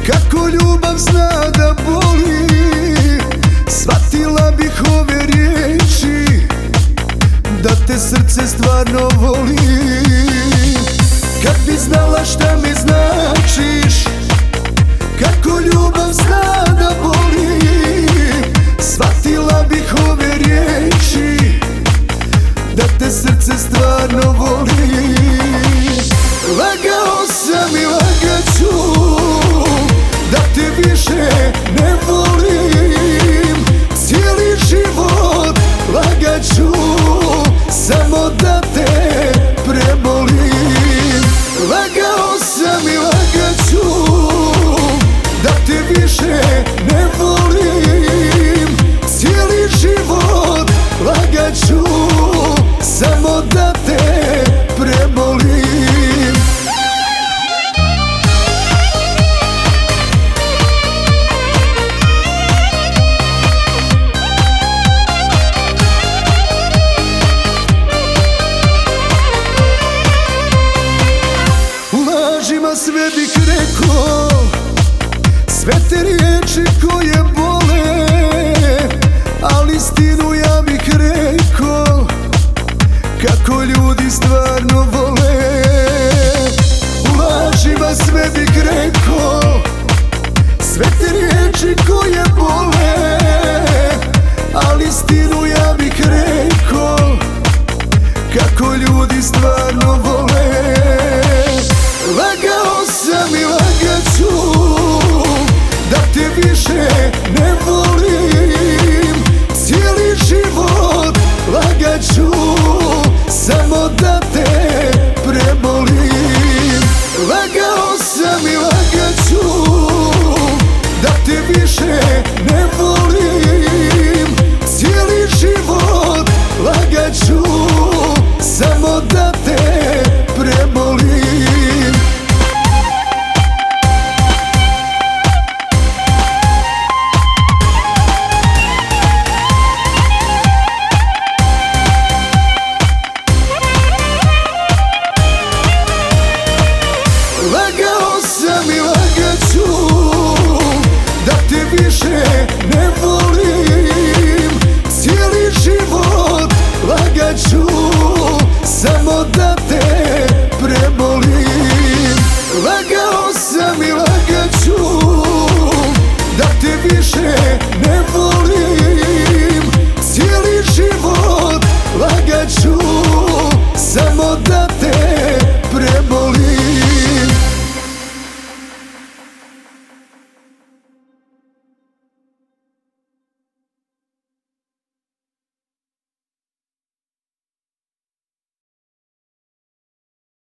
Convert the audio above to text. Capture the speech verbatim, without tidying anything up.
Kako ljubav zna da boli, shvatila bih ove riječi, da te srce stvarno voli. Kad bi znala šta mi značiš, kako ljubav zna da boli, shvatila bih ove riječi, da te srce stvarno voli. Lagao sam i lagaću, da te više ne volim. Cijeli život lagaću, samo da te prebolim. Lagao sam i lagaću, da te više ne volim. Cijeli život lagaću, samo da te prebolim. Lažima sve bih rekao, sve te riječi koje